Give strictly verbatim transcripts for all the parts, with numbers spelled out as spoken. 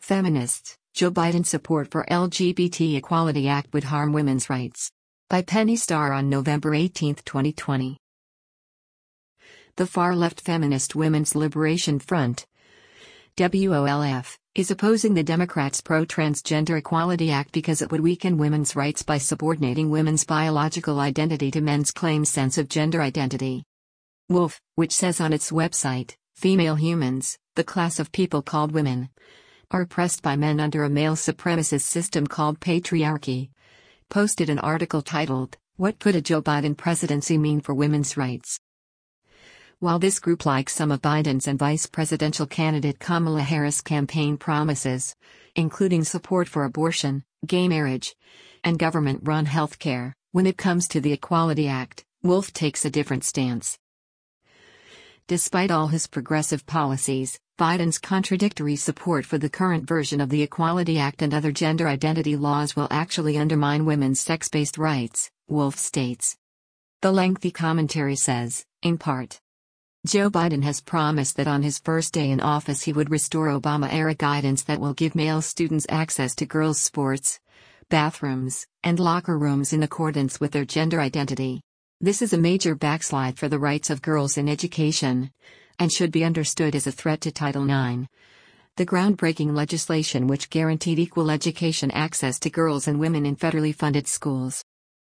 Feminists, Joe Biden's support for L G B T Equality Act would harm women's rights. By Penny Starr on November eighteenth, twenty twenty. The far-left feminist Women's Liberation Front, W O L F, is opposing the Democrats' Pro-Transgender Equality Act because it would weaken women's rights by subordinating women's biological identity to men's claimed sense of gender identity. Wolf, which says on its website, female humans, the class of people called women, are oppressed by men under a male supremacist system called patriarchy, posted an article titled, "What Could a Joe Biden Presidency Mean for Women's Rights?" While this group likes some of Biden's and vice presidential candidate Kamala Harris' campaign promises, including support for abortion, gay marriage, and government-run health care, when it comes to the Equality Act, Wolf takes a different stance. Despite all his progressive policies, Biden's contradictory support for the current version of the Equality Act and other gender identity laws will actually undermine women's sex-based rights, Wolf states. The lengthy commentary says, in part, Joe Biden has promised that on his first day in office he would restore Obama-era guidance that will give male students access to girls' sports, bathrooms, and locker rooms in accordance with their gender identity. This is a major backslide for the rights of girls in education, and should be understood as a threat to Title nine, the groundbreaking legislation which guaranteed equal education access to girls and women in federally funded schools.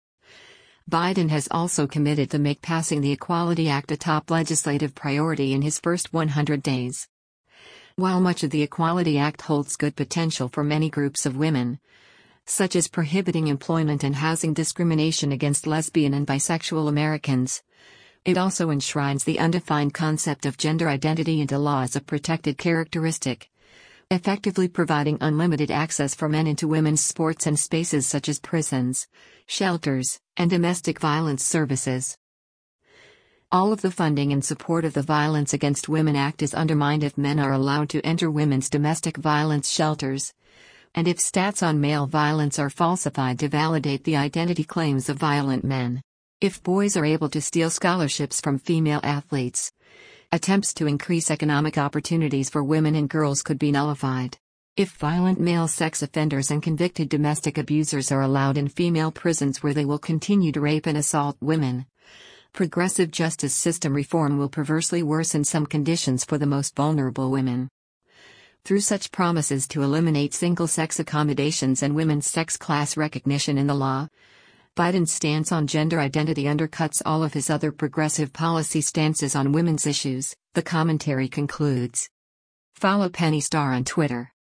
Biden has also committed to make passing the Equality Act a top legislative priority in his first one hundred days. While much of the Equality Act holds good potential for many groups of women, such as prohibiting employment and housing discrimination against lesbian and bisexual Americans, it also enshrines the undefined concept of gender identity into law as a protected characteristic, effectively providing unlimited access for men into women's sports and spaces such as prisons, shelters, and domestic violence services. All of the funding in support of the Violence Against Women Act is undermined if men are allowed to enter women's domestic violence shelters, and if stats on male violence are falsified to validate the identity claims of violent men. If boys are able to steal scholarships from female athletes, attempts to increase economic opportunities for women and girls could be nullified. If violent male sex offenders and convicted domestic abusers are allowed in female prisons where they will continue to rape and assault women, progressive justice system reform will perversely worsen some conditions for the most vulnerable women. Through such promises to eliminate single-sex accommodations and women's sex class recognition in the law, Biden's stance on gender identity undercuts all of his other progressive policy stances on women's issues, the commentary concludes. Follow Penny Starr on Twitter.